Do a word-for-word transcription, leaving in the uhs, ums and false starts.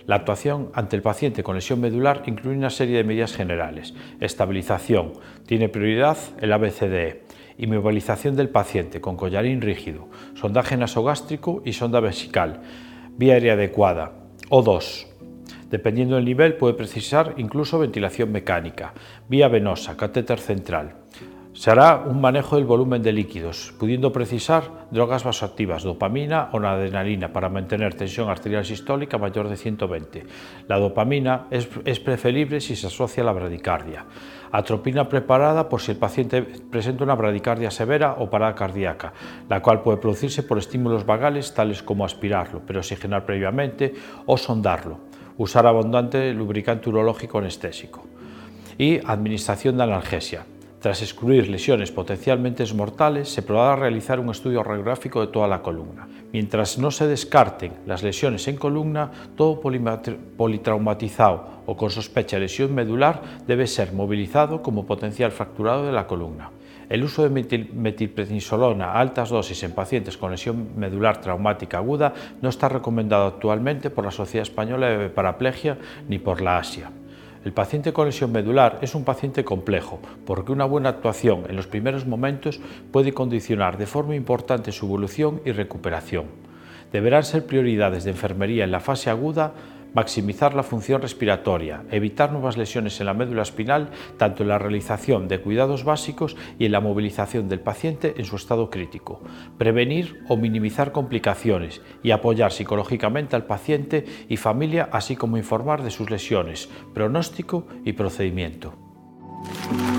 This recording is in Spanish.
La actuación ante el paciente con lesión medular incluye una serie de medidas generales. Estabilización, tiene prioridad el A B C D E. Inmovilización del paciente con collarín rígido, sondaje nasogástrico y sonda vesical, vía aérea adecuada. O dos. Dependiendo del nivel puede precisar incluso ventilación mecánica, vía venosa, catéter central. Se hará un manejo del volumen de líquidos, pudiendo precisar drogas vasoactivas, dopamina o adrenalina para mantener tensión arterial sistólica mayor de ciento veinte. La dopamina es, es preferible si se asocia a la bradicardia. Atropina preparada por si el paciente presenta una bradicardia severa o parada cardíaca, la cual puede producirse por estímulos vagales tales como aspirarlo, pero oxigenar previamente o sondarlo. Usar abundante lubricante urológico anestésico. Y administración de analgesia. Tras excluir lesiones potencialmente mortales, se podrá realizar un estudio radiográfico de toda la columna. Mientras no se descarten las lesiones en columna, todo politraumatizado o con sospecha de lesión medular debe ser movilizado como potencial fracturado de la columna. El uso de metil metilprednisolona a altas dosis en pacientes con lesión medular traumática aguda no está recomendado actualmente por la Sociedad Española de Paraplegia ni por la ASIA. El paciente con lesión medular es un paciente complejo, porque una buena actuación en los primeros momentos puede condicionar de forma importante su evolución y recuperación. Deberán ser prioridades de enfermería en la fase aguda maximizar la función respiratoria, evitar nuevas lesiones en la médula espinal, tanto en la realización de cuidados básicos y en la movilización del paciente en su estado crítico, prevenir o minimizar complicaciones y apoyar psicológicamente al paciente y familia, así como informar de sus lesiones, pronóstico y procedimiento.